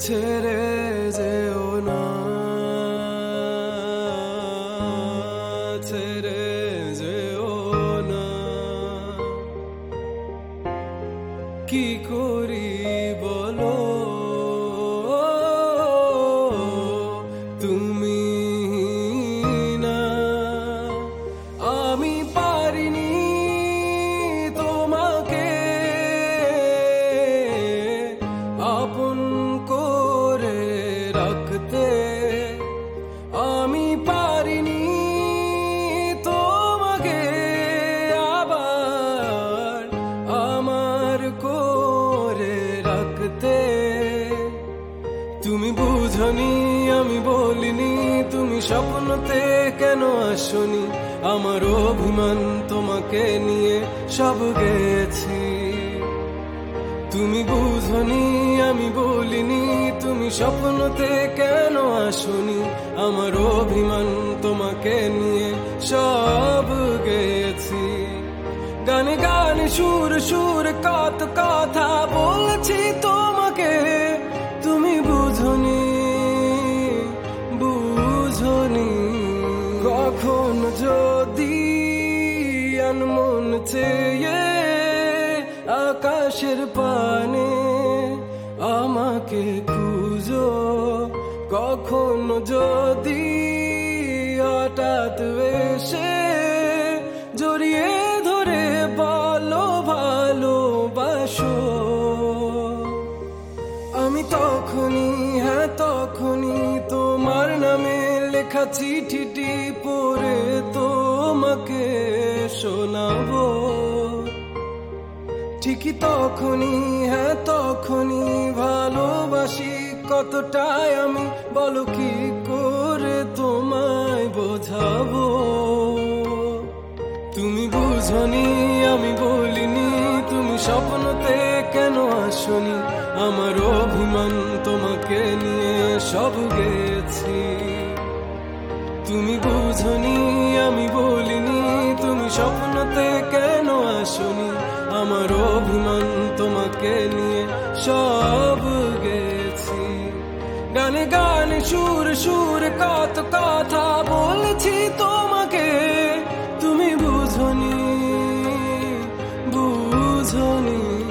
ছেড়ে যেও না, ছেড়ে যেও না। কি করি বলো তুমি না, আমি পারিনি তোমাকে আপন করে রাখতে, আমি পারিনি তোমাকে আবার আমার করে রাখতে। তুমি বুঝনি আমি বলিনি, তুমি স্বপ্নতে কেন আসনি, আমার অভিমান তোমাকে নিয়ে সব গেছি। তুমি বুঝনি আমি বলিনি, তুমি স্বপ্নতে কেন আসনি, আমার অভিমান তোমাকে নিয়ে সব গেছি। গানে গানে সুর সুর কত কথা বলেছি তোমাকে, তুমি বুঝনি বুঝনি। কখন যদি আনমন চেয়ে আকাশের পানে আমাকে খুঁজো, কখনো যদি হঠাৎ এসে জড়িয়ে ধরে বলো ভালোবাসো, আমি তখনই হ্যাঁ তখনই তোমার নামে লেখা চিঠিটি পড়ে তোমাকে শোনাবো। ঠিকই তখনই হ্যাঁ তখনই ভালোবাসি কতটাই আমি, বলো কি করে তোমায় বোঝাবো। তুমি বুঝনি আমি বলিনি, তুমি স্বপ্নতে কেন আসনি, আমার অভিমান তোমাকে নিয়ে সব গেছি। তুমি বুঝনি আমি বলিনি, তুমি স্বপ্নতে কেন আসনি, আমার অভিমান তোমাকে নিয়ে সব গেছি। গানে গানে সুর সুর কত কথা বলেছি তোমাকে, তুমি বুঝনি বুঝনি।